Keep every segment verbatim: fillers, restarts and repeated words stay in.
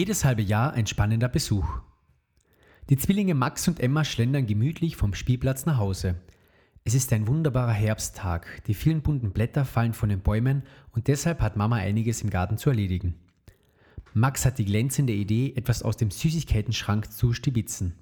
Jedes halbe Jahr ein spannender Besuch. Die Zwillinge Max und Emma schlendern gemütlich vom Spielplatz nach Hause. Es ist ein wunderbarer Herbsttag, die vielen bunten Blätter fallen von den Bäumen und deshalb hat Mama einiges im Garten zu erledigen. Max hat die glänzende Idee, etwas aus dem Süßigkeitenschrank zu stibitzen.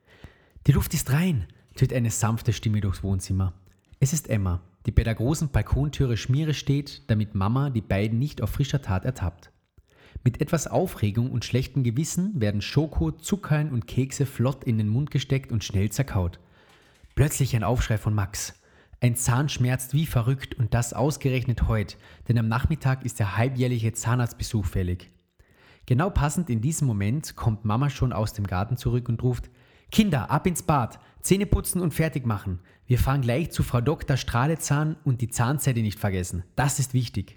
Die Luft ist rein, tönt eine sanfte Stimme durchs Wohnzimmer. Es ist Emma, die bei der großen Balkontüre Schmiere steht, damit Mama die beiden nicht auf frischer Tat ertappt. Mit etwas Aufregung und schlechtem Gewissen werden Schoko, Zuckerln und Kekse flott in den Mund gesteckt und schnell zerkaut. Plötzlich ein Aufschrei von Max. Ein Zahn schmerzt wie verrückt und das ausgerechnet heute, denn am Nachmittag ist der halbjährliche Zahnarztbesuch fällig. Genau passend in diesem Moment kommt Mama schon aus dem Garten zurück und ruft: Kinder, ab ins Bad, Zähne putzen und fertig machen. Wir fahren gleich zu Frau Doktor Strahlezahn und die Zahnseide nicht vergessen. Das ist wichtig.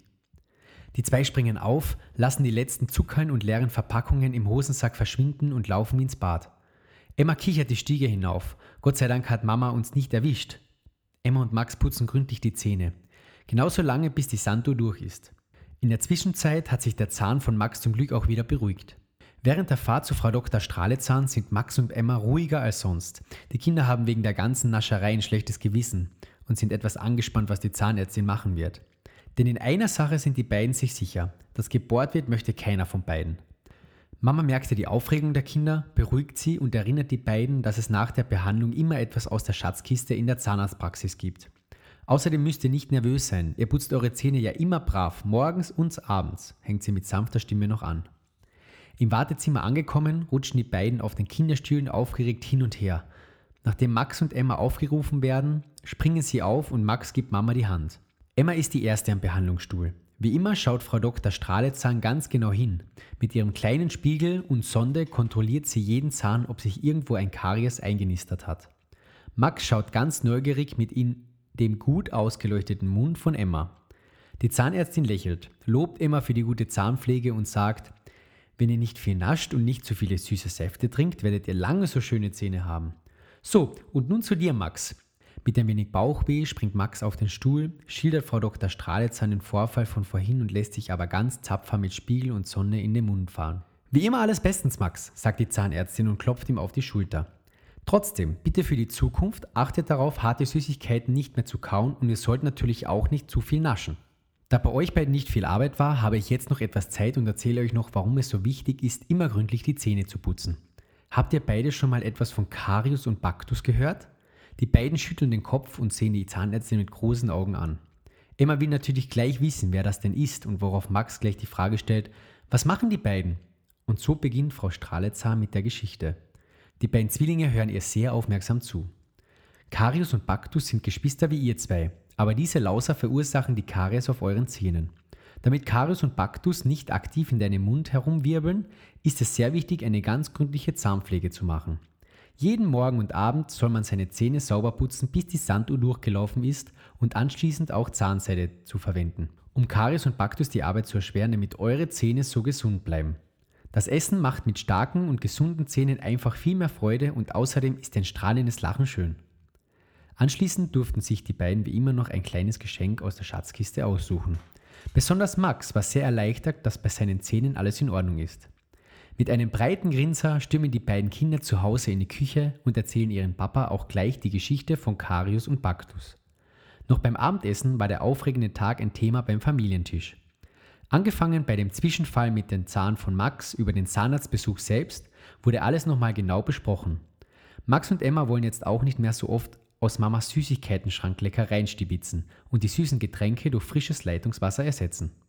Die zwei springen auf, lassen die letzten Zuckerln und leeren Verpackungen im Hosensack verschwinden und laufen ins Bad. Emma kichert die Stiege hinauf. Gott sei Dank hat Mama uns nicht erwischt. Emma und Max putzen gründlich die Zähne. Genauso lange, bis die Sanduhr durch ist. In der Zwischenzeit hat sich der Zahn von Max zum Glück auch wieder beruhigt. Während der Fahrt zu Frau Doktor Strahlezahn sind Max und Emma ruhiger als sonst. Die Kinder haben wegen der ganzen Nascherei ein schlechtes Gewissen und sind etwas angespannt, was die Zahnärztin machen wird. Denn in einer Sache sind die beiden sich sicher: dass gebohrt wird, möchte keiner von beiden. Mama merkte die Aufregung der Kinder, beruhigt sie und erinnert die beiden, dass es nach der Behandlung immer etwas aus der Schatzkiste in der Zahnarztpraxis gibt. Außerdem müsst ihr nicht nervös sein, ihr putzt eure Zähne ja immer brav, morgens und abends, hängt sie mit sanfter Stimme noch an. Im Wartezimmer angekommen, rutschen die beiden auf den Kinderstühlen aufgeregt hin und her. Nachdem Max und Emma aufgerufen werden, springen sie auf und Max gibt Mama die Hand. Emma ist die Erste am Behandlungsstuhl. Wie immer schaut Frau Doktor Strahlezahn ganz genau hin. Mit ihrem kleinen Spiegel und Sonde kontrolliert sie jeden Zahn, ob sich irgendwo ein Karies eingenistert hat. Max schaut ganz neugierig mit in dem gut ausgeleuchteten Mund von Emma. Die Zahnärztin lächelt, lobt Emma für die gute Zahnpflege und sagt: Wenn ihr nicht viel nascht und nicht zu viele süße Säfte trinkt, werdet ihr lange so schöne Zähne haben. So, und nun zu dir, Max. Mit ein wenig Bauchweh springt Max auf den Stuhl, schildert Frau Doktor Strahlezahn den Vorfall von vorhin und lässt sich aber ganz tapfer mit Spiegel und Sonne in den Mund fahren. Wie immer alles bestens, Max, sagt die Zahnärztin und klopft ihm auf die Schulter. Trotzdem, bitte für die Zukunft achtet darauf, harte Süßigkeiten nicht mehr zu kauen und ihr sollt natürlich auch nicht zu viel naschen. Da bei euch beiden nicht viel Arbeit war, habe ich jetzt noch etwas Zeit und erzähle euch noch, warum es so wichtig ist, immer gründlich die Zähne zu putzen. Habt ihr beide schon mal etwas von Karies und Baktus gehört? Die beiden schütteln den Kopf und sehen die Zahnärztin mit großen Augen an. Emma will natürlich gleich wissen, wer das denn ist und worauf Max gleich die Frage stellt: Was machen die beiden? Und so beginnt Frau Strahlezahn mit der Geschichte. Die beiden Zwillinge hören ihr sehr aufmerksam zu. Karies und Baktus sind Geschwister wie ihr zwei, aber diese Lauser verursachen die Karies auf euren Zähnen. Damit Karies und Baktus nicht aktiv in deinem Mund herumwirbeln, ist es sehr wichtig, eine ganz gründliche Zahnpflege zu machen. Jeden Morgen und Abend soll man seine Zähne sauber putzen, bis die Sanduhr durchgelaufen ist und anschließend auch Zahnseide zu verwenden, um Karies und Baktus die Arbeit zu erschweren, damit eure Zähne so gesund bleiben. Das Essen macht mit starken und gesunden Zähnen einfach viel mehr Freude und außerdem ist ein strahlendes Lachen schön. Anschließend durften sich die beiden wie immer noch ein kleines Geschenk aus der Schatzkiste aussuchen. Besonders Max war sehr erleichtert, dass bei seinen Zähnen alles in Ordnung ist. Mit einem breiten Grinser stürmen die beiden Kinder zu Hause in die Küche und erzählen ihrem Papa auch gleich die Geschichte von Karies und Baktus. Noch beim Abendessen war der aufregende Tag ein Thema beim Familientisch. Angefangen bei dem Zwischenfall mit dem Zahn von Max über den Zahnarztbesuch selbst, wurde alles nochmal genau besprochen. Max und Emma wollen jetzt auch nicht mehr so oft aus Mamas Süßigkeitenschrank Leckereien stibitzen und die süßen Getränke durch frisches Leitungswasser ersetzen.